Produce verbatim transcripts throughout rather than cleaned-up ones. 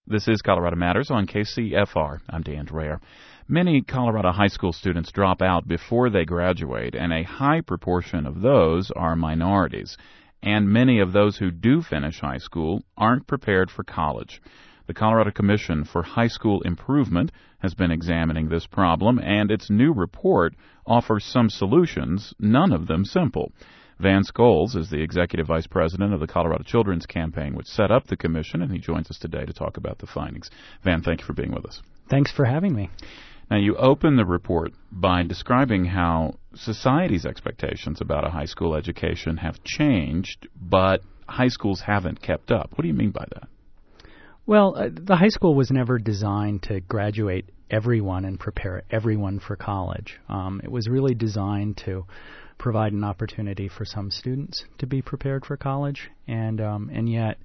This is Colorado Matters on K C F R. I'm Dan Dreher. Many Colorado high school students drop out before they graduate, and a high proportion of those are minorities. And many of those who do finish high school aren't prepared for college. The Colorado Commission for High School Improvement has been examining this problem, and its new report offers some solutions, none of them simple. Van Scholes is the Executive Vice President of the Colorado Children's Campaign, which set up the commission, and he joins us today to talk about the findings. Van, thank you for being with us. Thanks for having me. Now, you open the report by describing how society's expectations about a high school education have changed, but high schools haven't kept up. What do you mean by that? Well, uh, the high school was never designed to graduate everyone and prepare everyone for college. Um, it was really designed to provide an opportunity for some students to be prepared for college, and um, and yet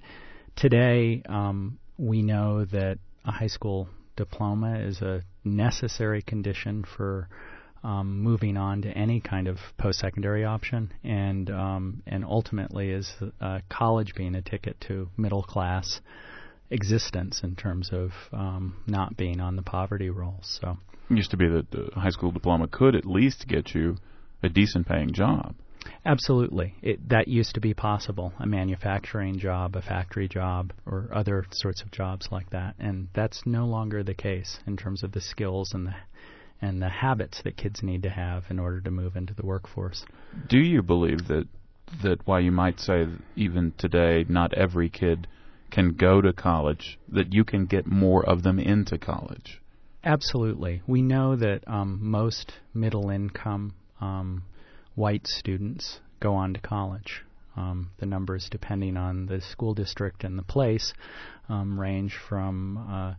today um, we know that a high school diploma is a necessary condition for um, moving on to any kind of post-secondary option, and um, and ultimately is uh, college being a ticket to middle class existence in terms of um, not being on the poverty roll. So it used to be that the high school diploma could at least get you a decent paying job. Absolutely. It, that used to be possible, a manufacturing job, a factory job, or other sorts of jobs like that. And that's no longer the case in terms of the skills and the and the habits that kids need to have in order to move into the workforce. Do you believe that that while you might say even today not every kid can go to college, that you can get more of them into college? Absolutely. We know that um, most middle-income um, white students go on to college. Um, the numbers, depending on the school district and the place, um, range from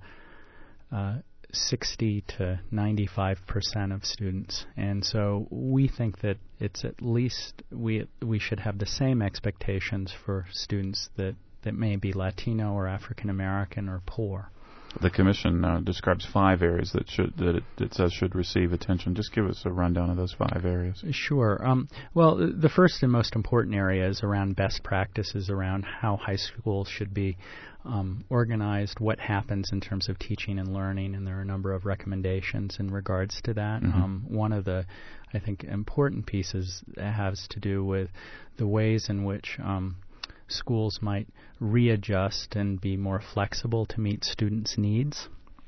uh, uh, sixty to ninety-five percent of students. And so we think that it's at least we we should have the same expectations for students that, that may be Latino or African American or poor. The Commission uh, describes five areas that should that it, it says should receive attention. Just give us a rundown of those five areas. Sure. Um, well, the first and most important area is around best practices around how high schools should be um, organized, what happens in terms of teaching and learning, and there are a number of recommendations in regards to that. Mm-hmm. Um, one of the, I think, important pieces has to do with the ways in which um, schools might readjust and be more flexible to meet students' needs,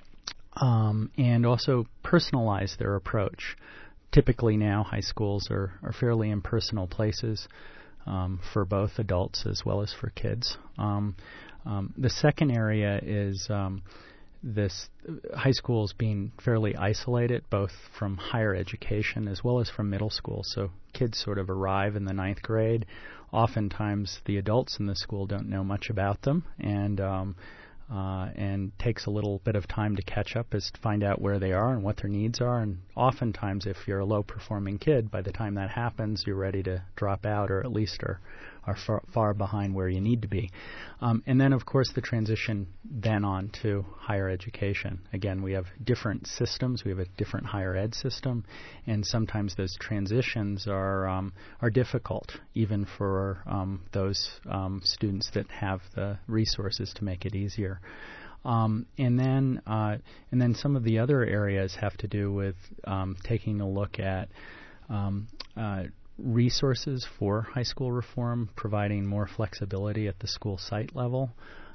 um, and also personalize their approach. Typically now, high schools are, are fairly impersonal places um, for both adults as well as for kids. Um, um, the second area is um, this uh, high schools being fairly isolated, both from higher education as well as from middle school. So kids sort of arrive in the ninth grade. Oftentimes, the adults in the school don't know much about them, and um, uh, and takes a little bit of time to catch up, is to find out where they are and what their needs are. And oftentimes, if you're a low-performing kid, by the time that happens, you're ready to drop out, or at least are are far, far behind where you need to be. Um, and then, of course, the transition then on to higher education. Again, we have different systems. We have a different higher ed system, and sometimes those transitions are um, are difficult, even for um, those um, students that have the resources to make it easier. Um, and then, uh, and then some of the other areas have to do with um, taking a look at um, uh, resources for high school reform, providing more flexibility at the school site level,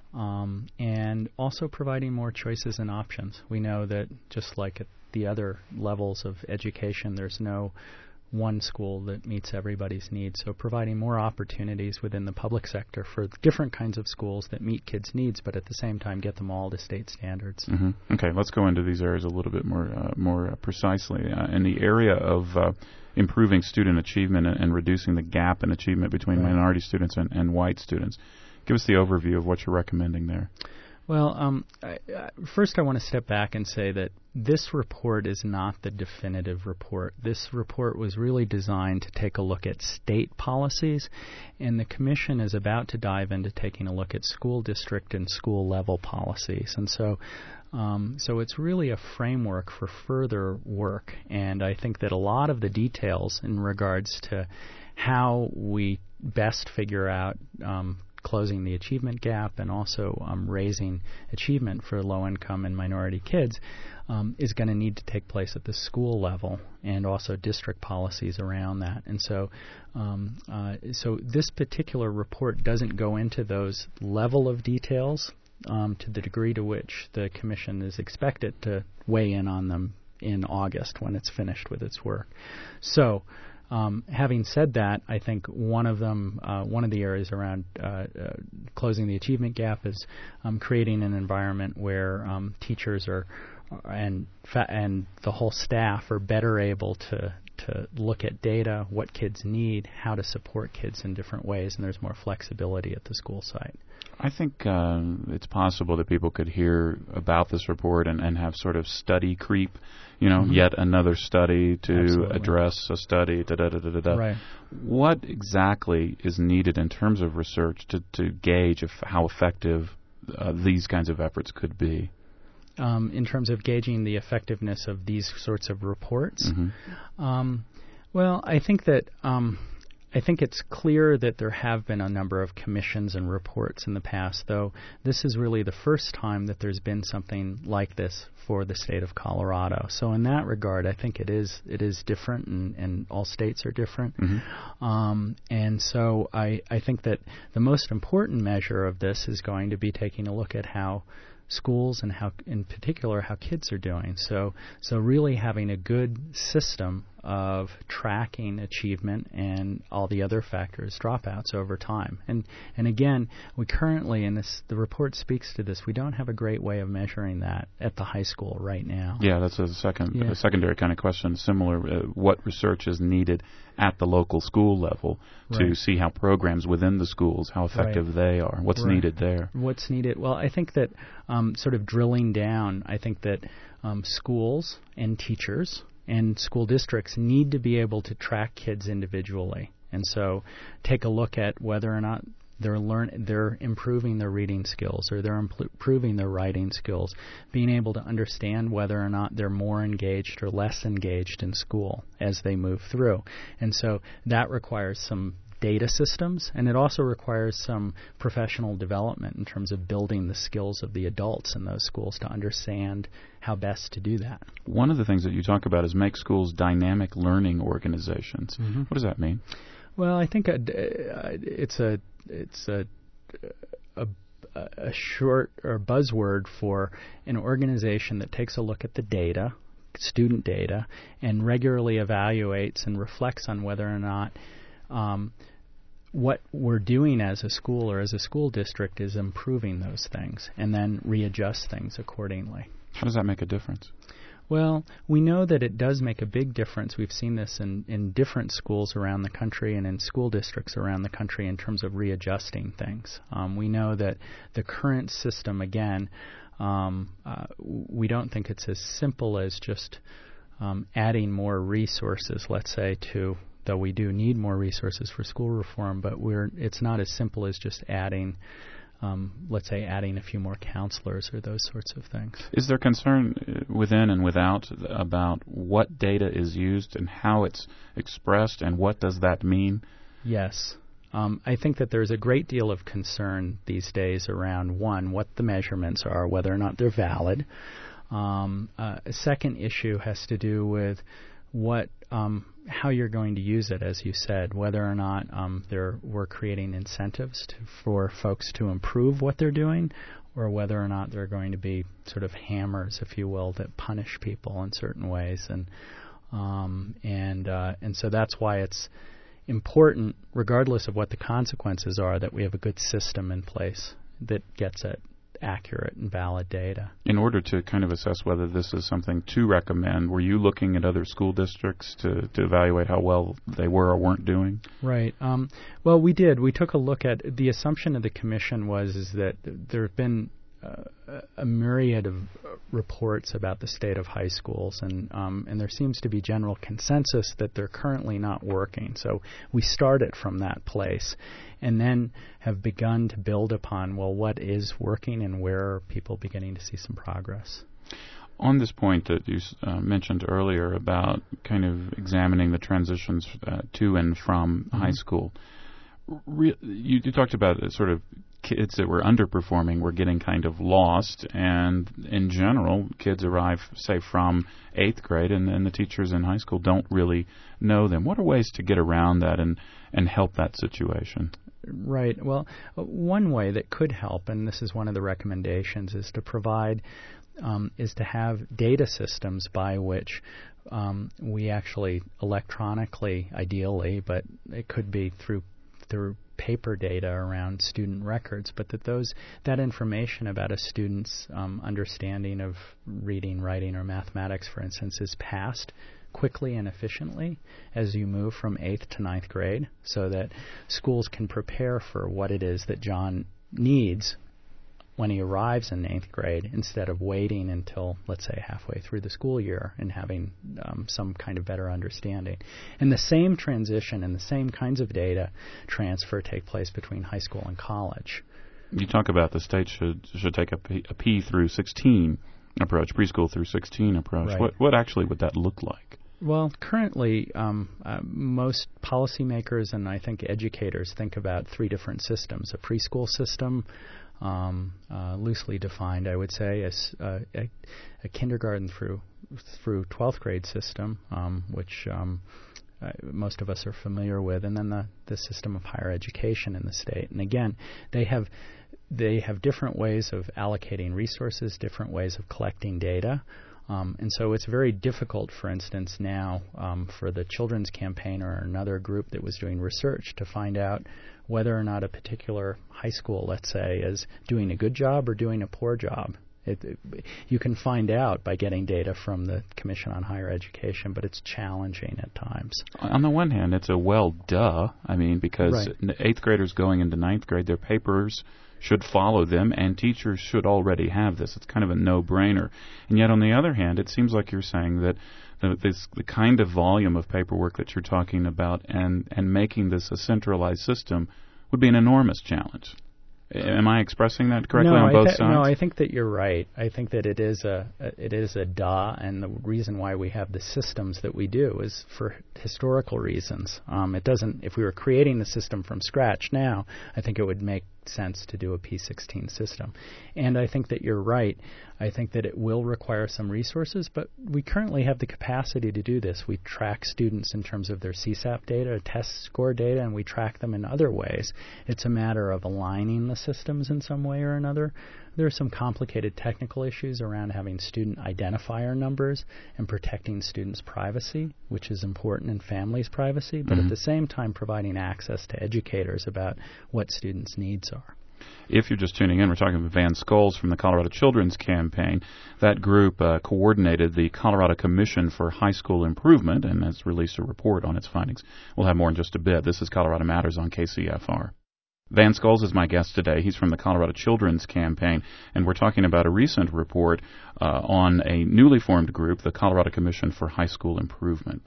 um, and also providing more choices and options. We know that just like at the other levels of education, there's no one school that meets everybody's needs. So providing more opportunities within the public sector for different kinds of schools that meet kids' needs, but at the same time get them all to state standards. Mm-hmm. Okay, let's go into these areas a little bit more uh, more uh, precisely. Uh, in the area of uh, improving student achievement and, and reducing the gap in achievement between right. minority students and, and white students, give us the overview of what you're recommending there. Well, um, I, I, first I want to step back and say that this report is not the definitive report. This report was really designed to take a look at state policies, and the Commission is about to dive into taking a look at school district and school level policies. And so um, so it's really a framework for further work, and I think that a lot of the details in regards to how we best figure out um, closing the achievement gap and also um, raising achievement for low-income and minority kids um, is going to need to take place at the school level and also district policies around that. And so, um, uh, so this particular report doesn't go into those level of details um, to the degree to which the Commission is expected to weigh in on them in August when it's finished with its work. So. Um, having said that, I think one of them, uh, one of the areas around uh, uh, closing the achievement gap is um, creating an environment where um, teachers are and fa- and the whole staff are better able to to look at data, what kids need, how to support kids in different ways, and there's more flexibility at the school site. I think uh, it's possible that people could hear about this report and, and have sort of study creep, you know, mm-hmm. yet another study to Absolutely. address a study, da da da da da. Right. What exactly is needed in terms of research to, to gauge if, how effective uh, these kinds of efforts could be? Um, in terms of gauging the effectiveness of these sorts of reports, mm-hmm. um, well, I think that um, I think it's clear that there have been a number of commissions and reports in the past, though this is really the first time that there's been something like this for the state of Colorado. So in that regard, I think it is it is different, and, and all states are different. Mm-hmm. Um, and so I, I think that the most important measure of this is going to be taking a look at how schools and how, in particular, how kids are doing. So, so really having a good system of tracking achievement and all the other factors, dropouts over time. And and again, we currently, and this the report speaks to this, we don't have a great way of measuring that at the high school right now. Yeah, that's a second, yeah. a secondary kind of question. Similar, uh, what research is needed at the local school level to right. see how programs within the schools, how effective right. they are. What's right. needed there? What's needed? Well, I think that um, sort of drilling down, I think that um, schools and teachers and school districts need to be able to track kids individually. And so take a look at whether or not they're learn they're improving their reading skills or they're impl- improving their writing skills, being able to understand whether or not they're more engaged or less engaged in school as they move through. And so that requires some data systems, and it also requires some professional development in terms of building the skills of the adults in those schools to understand how best to do that. One of the things that you talk about is make schools dynamic learning organizations. Mm-hmm. What does that mean? Well, I think a, it's a it's a, a a short or buzzword for an organization that takes a look at the data, student data, and regularly evaluates and reflects on whether or not Um, what we're doing as a school or as a school district is improving those things, and then readjust things accordingly. How does that make a difference? Well, we know that it does make a big difference. We've seen this in, in different schools around the country and in school districts around the country in terms of readjusting things. Um, we know that the current system, again, um, uh, we don't think it's as simple as just um, adding more resources, let's say, to though we do need more resources for school reform, but we're it's not as simple as just adding, um, let's say, adding a few more counselors or those sorts of things. Is there concern within and without about what data is used and how it's expressed, and what does that mean? Yes. Um, I think that there's a great deal of concern these days around, one, what the measurements are, whether or not they're valid. Um, uh, a second issue has to do with what um, how you're going to use it, as you said, whether or not um, there we're creating incentives to, for folks to improve what they're doing, or whether or not they're going to be sort of hammers, if you will, that punish people in certain ways, and um, and uh, and so that's why it's important, regardless of what the consequences are, that we have a good system in place that gets at accurate and valid data. In order to kind of assess whether this is something to recommend, were you looking at other school districts to, to evaluate how well they were or weren't doing? Right. Um, well, we did. We took a look at the assumption of the commission was is that there have been uh, a myriad of reports about the state of high schools, and um, and there seems to be general consensus that they're currently not working. So we started from that place, and then have begun to build upon, well, what is working and where are people beginning to see some progress. On this point that you uh, mentioned earlier about kind of examining the transitions uh, to and from mm-hmm. high school, Re- you, you talked about uh, sort of kids that were underperforming were getting kind of lost, and in general, kids arrive, say, from eighth grade, and, and the teachers in high school don't really know them. What are ways to get around that and, and help that situation? Right. Well, one way that could help, and this is one of the recommendations, is to provide, um, is to have data systems by which um, we actually electronically, ideally, but it could be through through paper data around student records, but that those that information about a student's um, understanding of reading, writing, or mathematics, for instance, is passed quickly and efficiently as you move from eighth to ninth grade, so that schools can prepare for what it is that John needs when he arrives in eighth grade, instead of waiting until, let's say, halfway through the school year and having um, some kind of better understanding. And the same transition and the same kinds of data transfer take place between high school and college. You talk about the state should should take a P, a P through sixteen approach, preschool through sixteen approach. Right. What what actually would that look like? Well, currently, um, uh, most policymakers and I think educators think about three different systems: a preschool system, Um, uh, loosely defined, I would say, as uh, a, a kindergarten through through twelfth grade system, um, which um, uh, most of us are familiar with, and then the, the system of higher education in the state. And again, they have they have different ways of allocating resources, different ways of collecting data. Um, and so it's very difficult, for instance, now um, for the Children's Campaign or another group that was doing research to find out whether or not a particular high school, let's say, is doing a good job or doing a poor job. It, it, you can find out by getting data from the Commission on Higher Education, but it's challenging at times. On the one hand, it's a well, duh. I mean, because right. eighth graders going into ninth grade, their papers should follow them, and teachers should already have this. It's kind of a no-brainer. And yet, on the other hand, it seems like you're saying that the, this, the kind of volume of paperwork that you're talking about and, and making this a centralized system would be an enormous challenge. Am I expressing that correctly no, on both I th- sides? No, I think that you're right. I think that it is a, a it is a duh, and the reason why we have the systems that we do is for historical reasons. Um, it doesn't. If we were creating the system from scratch now, I think it would make sense to do a P sixteen system. And I think that you're right. I think that it will require some resources, but we currently have the capacity to do this. We track students in terms of their C SAP data, test score data, and we track them in other ways. It's a matter of aligning the systems in some way or another. There are some complicated technical issues around having student identifier numbers and protecting students' privacy, which is important, in families' privacy, but mm-hmm. at the same time providing access to educators about what students' needs are. If you're just tuning in, we're talking with Van Scholes from the Colorado Children's Campaign. That group uh, coordinated the Colorado Commission for High School Improvement and has released a report on its findings. We'll have more in just a bit. This is Colorado Matters on K C F R. Van Scholes is my guest today. He's from the Colorado Children's Campaign, and we're talking about a recent report uh, on a newly formed group, the Colorado Commission for High School Improvement.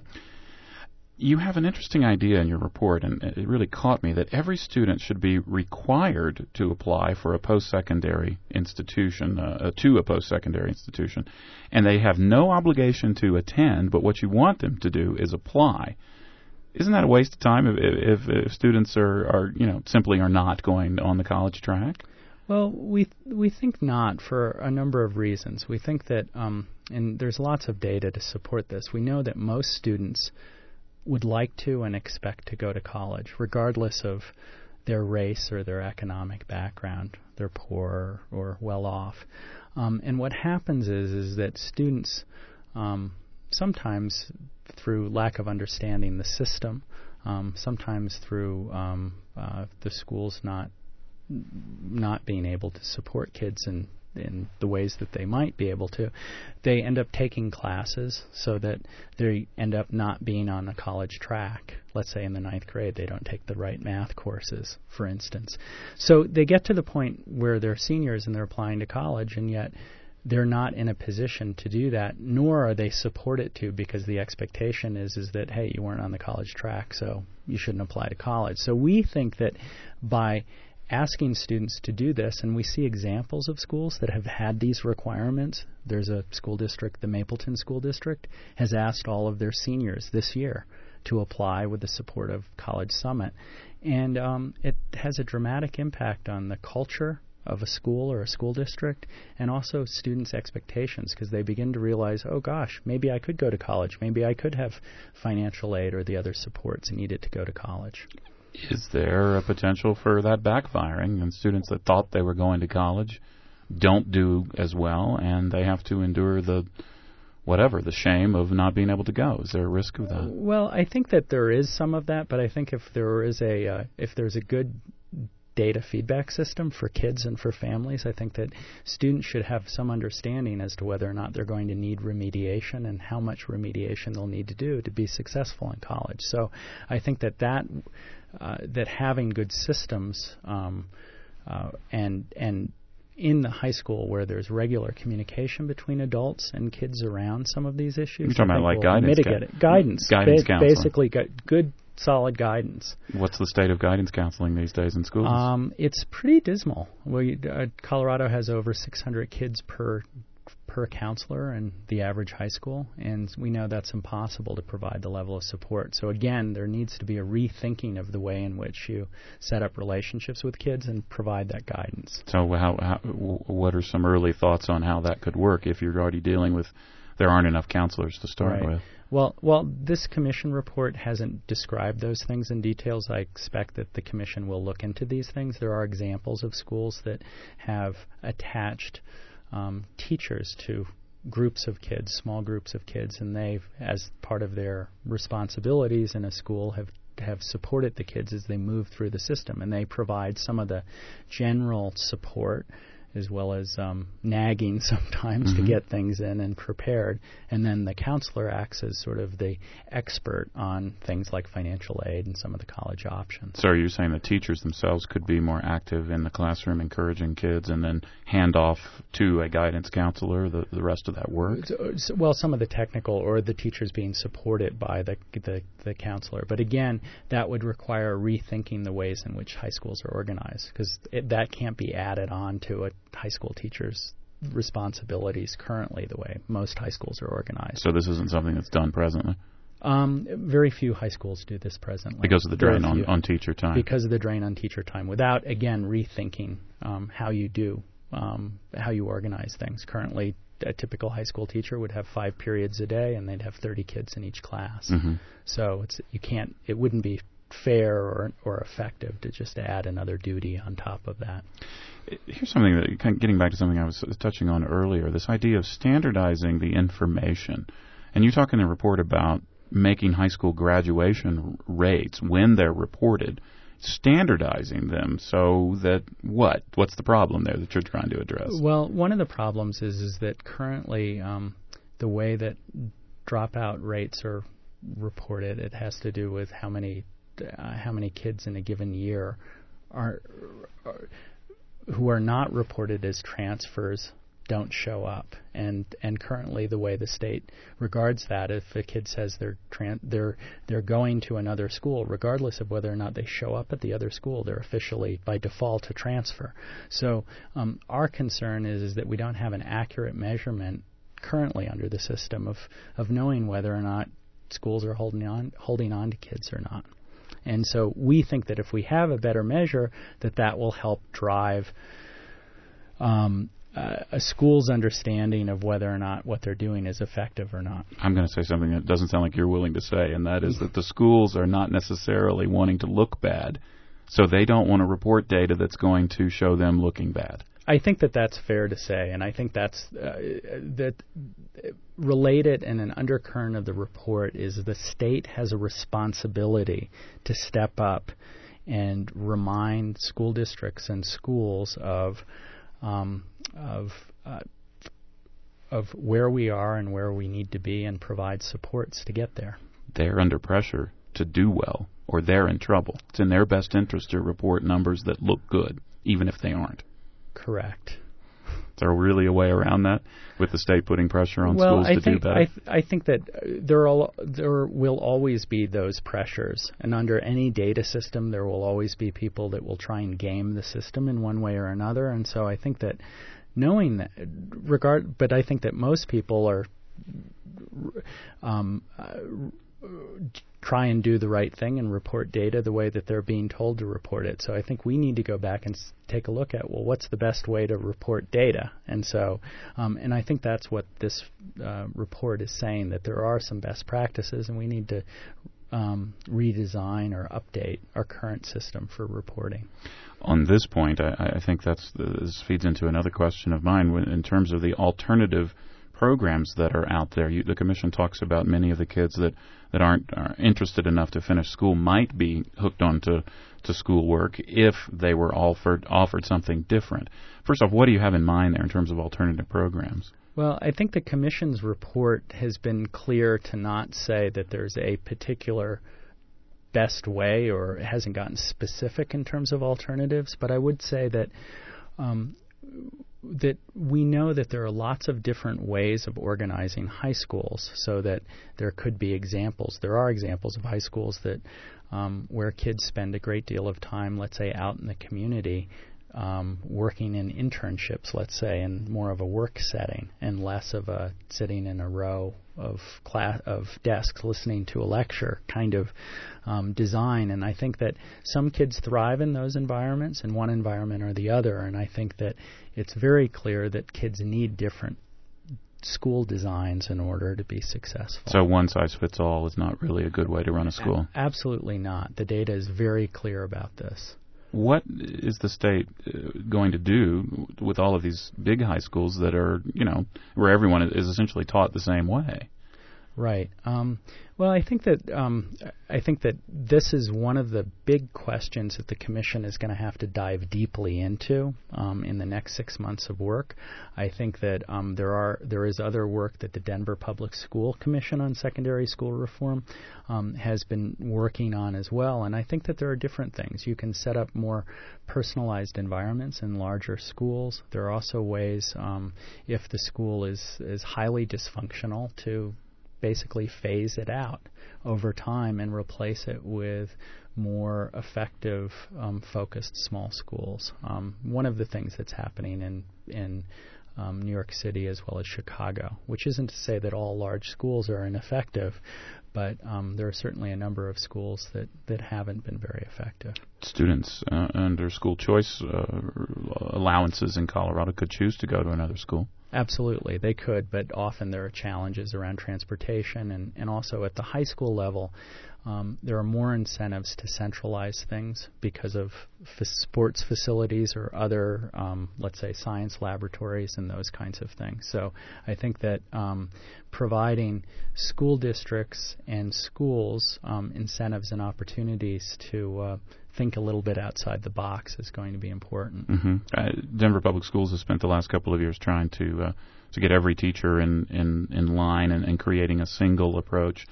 You have an interesting idea in your report, and it really caught me, that every student should be required to apply for a post-secondary institution, uh, to a post-secondary institution, and they have no obligation to attend, but what you want them to do is apply. Isn't that a waste of time if, if, if students are, are, you know, simply are not going on the college track? Well, we we think not, for a number of reasons. We think that, um, and there's lots of data to support this, we know that most students would like to and expect to go to college, regardless of their race or their economic background. They're poor or well off. Um, and what happens is, is that students um, sometimes through lack of understanding the system, um, sometimes through um, uh, the schools not not being able to support kids in, in the ways that they might be able to, they end up taking classes so that they end up not being on the college track. Let's say in the ninth grade they don't take the right math courses, for instance. So they get to the point where they're seniors and they're applying to college, and yet they're not in a position to do that, nor are they supported to, because the expectation is is that, hey, you weren't on the college track, so you shouldn't apply to college. So we think that by asking students to do this, and we see examples of schools that have had these requirements. There's a school district, the Mapleton School District, has asked all of their seniors this year to apply with the support of College Summit. And um, it has a dramatic impact on the culture of a school or a school district, and also students' expectations, because they begin to realize, oh gosh, maybe I could go to college. Maybe I could have financial aid or the other supports needed to go to college. Is there a potential for that backfiring, and students that thought they were going to college don't do as well, and they have to endure the whatever, the shame of not being able to go? Is there a risk of that? Well, I think that there is some of that, but I think if there is a uh, if there's a good data feedback system for kids and for families, I think that students should have some understanding as to whether or not they're going to need remediation and how much remediation they'll need to do to be successful in college. So I think that that, uh, that having good systems um, uh, and and in the high school where there's regular communication between adults and kids around some of these issues, you're talking about like guidance, mitigate it. Guidance, guidance ba- counseling. Basically, gu- good, solid guidance. What's the state of guidance counseling these days in schools? Um, it's pretty dismal. Well, you, uh, Colorado has over six hundred kids per per counselor in the average high school, and we know that's impossible to provide the level of support. So again, there needs to be a rethinking of the way in which you set up relationships with kids and provide that guidance. So how, how what are some early thoughts on how that could work if you're already dealing with there aren't enough counselors to start right. with? Well, well, this commission report hasn't described those things in details. I expect that the commission will look into these things. There are examples of schools that have attached um, teachers to groups of kids, small groups of kids, and they've, as part of their responsibilities in a school, have have supported the kids as they move through the system, and they provide some of the general support as well as um, nagging sometimes mm-hmm. to get things in and prepared. And then the counselor acts as sort of the expert on things like financial aid and some of the college options. So are you saying that teachers themselves could be more active in the classroom, encouraging kids, and then hand off to a guidance counselor the, the rest of that work? So, well, some of the technical, or the teachers being supported by the, the, the counselor. But again, that would require rethinking the ways in which high schools are organized, because that can't be added on to a high school teachers' responsibilities currently the way most high schools are organized. So this isn't something that's done presently? Um, very few high schools do this presently. Because of the drain on, on teacher time? Because of the drain on teacher time, without, again, rethinking um, how you do, um, how you organize things. Currently, a typical high school teacher would have five periods a day, and they'd have thirty kids in each class. Mm-hmm. So it's you can't. It wouldn't be fair or or effective to just add another duty on top of that. Here's something that, kind of getting back to something I was touching on earlier, this idea of standardizing the information. And you talk in the report about making high school graduation rates, when they're reported, standardizing them so that what? What's the problem there that you're trying to address? Well, one of the problems is, is that currently um, the way that dropout rates are reported, it has to do with how many uh, how many kids in a given year are, are who are not reported as transfers don't show up, and and currently the way the state regards that, if a kid says they're tran- they're they're going to another school, regardless of whether or not they show up at the other school, they're officially by default a transfer. So um, our concern is is that we don't have an accurate measurement currently under the system of of knowing whether or not schools are holding on holding on to kids or not. And so we think that if we have a better measure, that that will help drive um, uh, a school's understanding of whether or not what they're doing is effective or not. I'm going to say something that doesn't sound like you're willing to say, and that is that the schools are not necessarily wanting to look bad, so they don't want to report data that's going to show them looking bad. I think that that's fair to say, and I think that's uh, that related, and an undercurrent of the report is the state has a responsibility to step up and remind school districts and schools of um, of uh, of where we are and where we need to be, and provide supports to get there. They're under pressure to do well, or they're in trouble. It's in their best interest to report numbers that look good, even if they aren't. Correct. Is there really a way around that, with the state putting pressure on well, schools I to think, do better? I, th- I think that there are there will always be those pressures, and under any data system, there will always be people that will try and game the system in one way or another. And so I think that knowing that, regard, but I think that most people are um, uh, try and do the right thing and report data the way that they're being told to report it. So I think we need to go back and s- take a look at, well, what's the best way to report data? And so, um, and I think that's what this uh, report is saying, that there are some best practices, and we need to um, redesign or update our current system for reporting. On this point, I, I think that's this feeds into another question of mine in terms of the alternative programs that are out there. You, the Commission talks about many of the kids that, that aren't are interested enough to finish school might be hooked on to, to schoolwork if they were offered, offered something different. First off, what do you have in mind there in terms of alternative programs? Well, I think the Commission's report has been clear to not say that there's a particular best way, or it hasn't gotten specific in terms of alternatives, but I would say that um, that we know that there are lots of different ways of organizing high schools, so that there could be examples. There are examples of high schools that um, where kids spend a great deal of time, let's say, out in the community, um, working in internships, let's say, in more of a work setting and less of a sitting in a row of class of desks listening to a lecture kind of um, design. And I think that some kids thrive in those environments, in one environment or the other. And I think that it's very clear that kids need different school designs in order to be successful. So one size fits all is not really a good way to run a school? A- absolutely not. The data is very clear about this. What is the state uh, going to do with all of these big high schools that are, you know, where everyone is essentially taught the same way? Right. Um, well, I think that um, I think that this is one of the big questions that the Commission is going to have to dive deeply into um, in the next six months of work. I think that um, there are there is other work that the Denver Public School Commission on Secondary School Reform um, has been working on as well. And I think that there are different things. You can set up more personalized environments in larger schools. There are also ways, um, if the school is is highly dysfunctional, to basically phase it out over time and replace it with more effective, um, focused small schools. Um, one of the things that's happening in in um, New York City as well as Chicago, which isn't to say that all large schools are ineffective, but um, there are certainly a number of schools that, that haven't been very effective. Students uh, under school choice uh, allowances in Colorado could choose to go to another school. Absolutely, they could, but often there are challenges around transportation, and, and also at the high school level, um, there are more incentives to centralize things because of f- sports facilities or other, um, let's say, science laboratories and those kinds of things. So I think that um, providing school districts and schools um, incentives and opportunities to uh, think a little bit outside the box is going to be important. Mm-hmm. Uh, Denver Public Schools has spent the last couple of years trying to uh, to get every teacher in in, in line and, and creating a single approach.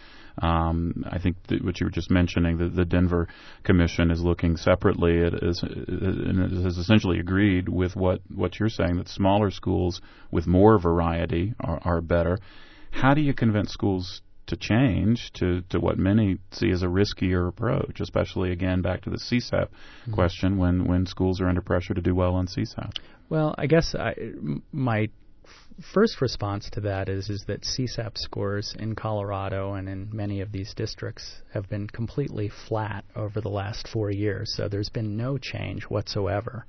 Um, I think that what you were just mentioning, the, the Denver Commission is looking separately. It is, it has essentially agreed with what, what you're saying, that smaller schools with more variety are, are better. How do you convince schools to change to, to what many see as a riskier approach, especially, again, back to the C S A P mm-hmm. question, when, when schools are under pressure to do well on C S A P? Well, I guess I, my f- first response to that is is that C S A P scores in Colorado and in many of these districts have been completely flat over the last four years. So there's been no change whatsoever.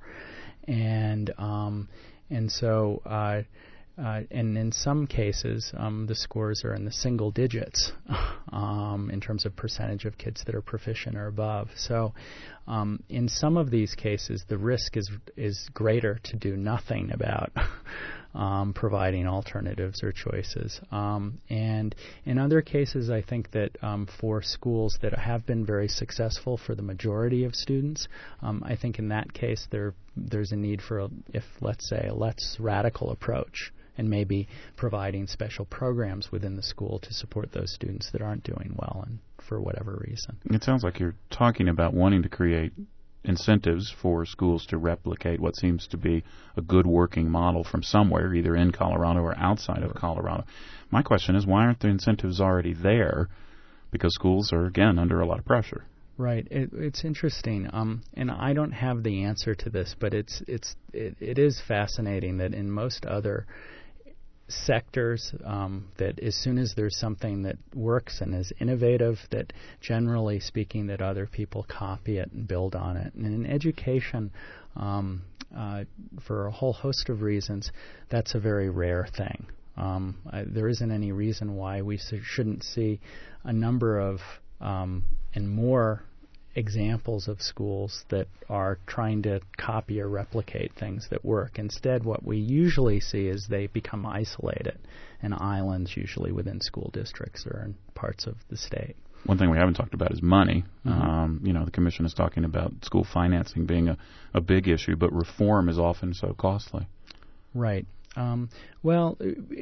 And, um, and so... Uh, Uh, and in some cases, um, the scores are in the single digits um, in terms of percentage of kids that are proficient or above. So um, in some of these cases, the risk is is greater to do nothing about um, providing alternatives or choices. Um, and in other cases, I think that um, for schools that have been very successful for the majority of students, um, I think in that case there there's a need for, a, if let's say, a less radical approach, and maybe providing special programs within the school to support those students that aren't doing well and for whatever reason. It sounds like you're talking about wanting to create incentives for schools to replicate what seems to be a good working model from somewhere, either in Colorado or outside of Colorado. My question is, why aren't the incentives already there? Because schools are, again, under a lot of pressure. Right. It, it's interesting, um, and I don't have the answer to this, but it's it's it, it is fascinating that in most other sectors um, that as soon as there's something that works and is innovative, that generally speaking, that other people copy it and build on it. And in education, um, uh, for a whole host of reasons, that's a very rare thing. Um, I, there isn't any reason why we s- shouldn't see a number of um, and more examples of schools that are trying to copy or replicate things that work. Instead, what we usually see is they become isolated, and islands usually within school districts or in parts of the state. One thing we haven't talked about is money. Mm-hmm. Um, you know, the Commission is talking about school financing being a, a big issue, but reform is often so costly. Right. Um, well,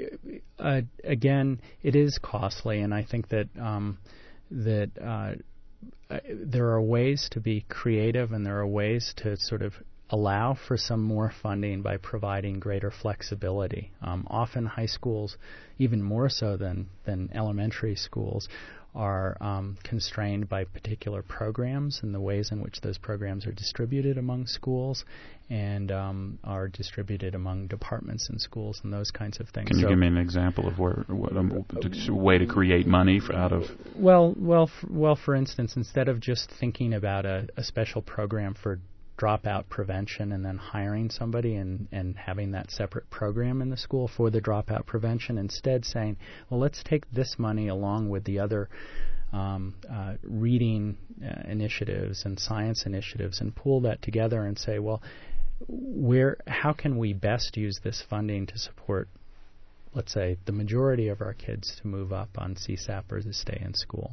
uh, again, it is costly, and I think that um, that uh, there are ways to be creative, and there are ways to sort of allow for some more funding by providing greater flexibility. Um, often high schools, even more so than, than elementary schools, are um, constrained by particular programs and the ways in which those programs are distributed among schools and um, are distributed among departments in schools and those kinds of things. Can you so, give me an example of where what a way to create money for, out of? Well, well, f- well. For instance, instead of just thinking about a, a special program for dropout prevention and then hiring somebody and, and having that separate program in the school for the dropout prevention, instead saying, well, let's take this money along with the other um, uh, reading uh, initiatives and science initiatives and pool that together and say, well, where, how can we best use this funding to support, let's say, the majority of our kids to move up on C S A P or to stay in school?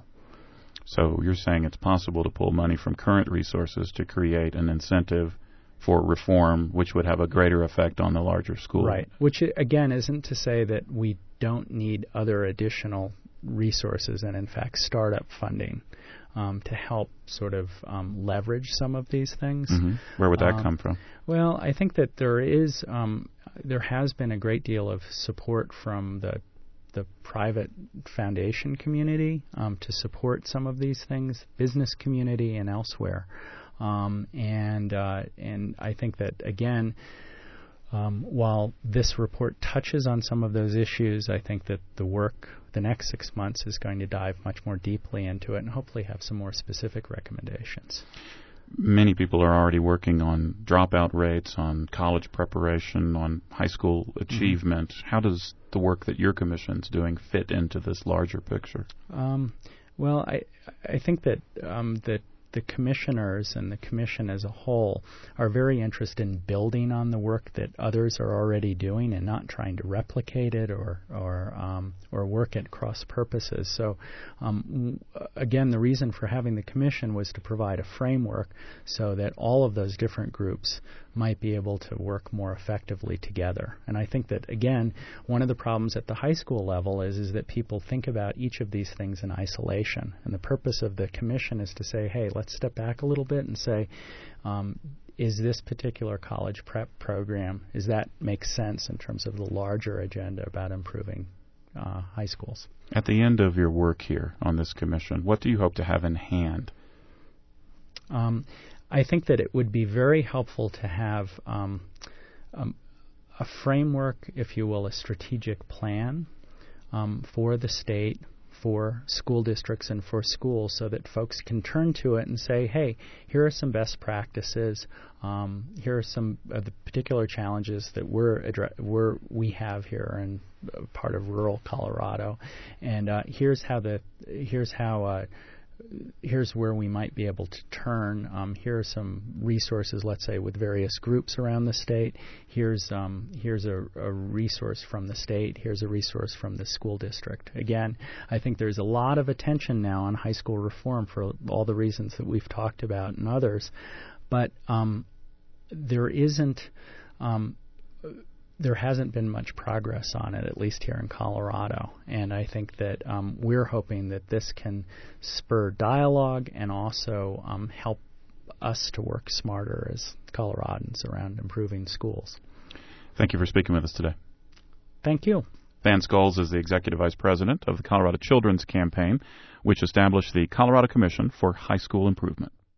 So you're saying it's possible to pull money from current resources to create an incentive for reform, which would have a greater effect on the larger school. Right, which, again, isn't to say that we don't need other additional resources and, in fact, startup funding um, to help sort of um, leverage some of these things. Mm-hmm. Where would that um, come from? Well, I think that there is, um, there has been a great deal of support from the the private foundation community um, to support some of these things, business community and elsewhere. Um, and uh, and I think that, again, um, while this report touches on some of those issues, I think that the work the next six months is going to dive much more deeply into it and hopefully have some more specific recommendations. Many people are already working on dropout rates, on college preparation, on high school achievement. Mm-hmm. How does the work that your commission's doing fit into this larger picture? Um, well, I I think that um, that the commissioners and the commission as a whole are very interested in building on the work that others are already doing and not trying to replicate it or or um, or work at cross purposes. So, um, again, the reason for having the commission was to provide a framework so that all of those different groups might be able to work more effectively together. And I think that, again, one of the problems at the high school level is, is that people think about each of these things in isolation. And the purpose of the commission is to say, hey, let's step back a little bit and say, um, is this particular college prep program, does that make sense in terms of the larger agenda about improving uh, high schools? At the end of your work here on this commission, what do you hope to have in hand? Um, I think that it would be very helpful to have um, um, a framework, if you will, a strategic plan um, for the state, for school districts, and for schools so that folks can turn to it and say, hey, here are some best practices. Um, here are some of the particular challenges that we're, addre- we're we have here in uh, part of rural Colorado, and uh, here's how the here's how uh, here's where we might be able to turn. Um, here are some resources, let's say, with various groups around the state. Here's um, here's a, a resource from the state. Here's a resource from the school district. Again, I think there's a lot of attention now on high school reform for all the reasons that we've talked about and others. But um, there isn't... Um, there hasn't been much progress on it, at least here in Colorado. And I think that um, we're hoping that this can spur dialogue and also um, help us to work smarter as Coloradans around improving schools. Thank you for speaking with us today. Thank you. Van Skulls is the Executive Vice President of the Colorado Children's Campaign, which established the Colorado Commission for High School Improvement.